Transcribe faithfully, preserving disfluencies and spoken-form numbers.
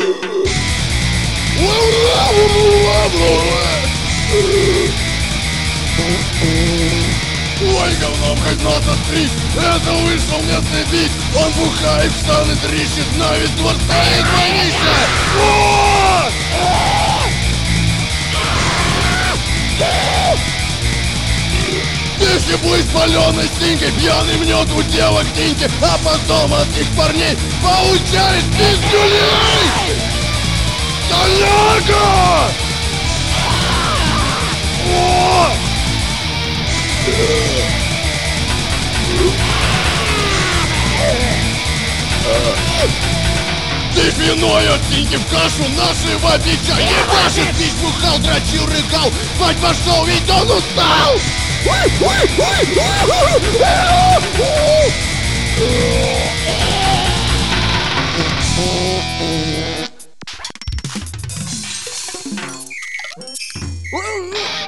Ой, говном хоть нота стричь. Это вышел местный бит. Он бухает, штаны трещит, на весь двор стоит вонища. Если быть паленой синькой, пьяный мнет у девок тиньки, а потом от них парней получает пиздюлей! Толяга! О! Ты виной от синьки в кашу нашего бича ебашит, пить бухал, дрочил, рыгал, спать пошел, ведь он устал! Woo!